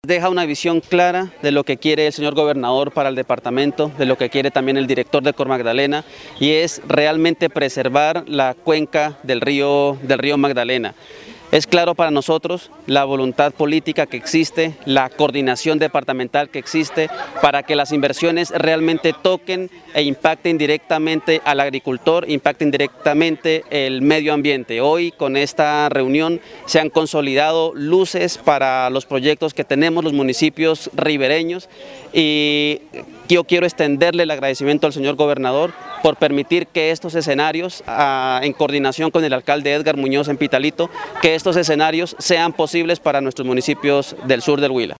Deja una visión clara de lo que quiere el señor gobernador para el departamento, de lo que quiere también el director de Cor Magdalena, y es realmente preservar la cuenca del río Magdalena. Es claro para nosotros la voluntad política que existe, la coordinación departamental que existe para que las inversiones realmente toquen e impacten directamente al agricultor, impacten directamente el medio ambiente. Hoy con esta reunión se han consolidado luces para los proyectos que tenemos los municipios ribereños y yo quiero extenderle el agradecimiento al señor gobernador por permitir que estos escenarios, en coordinación con el alcalde Edgar Muñoz en Pitalito, que estos escenarios sean posibles para nuestros municipios del sur del Huila.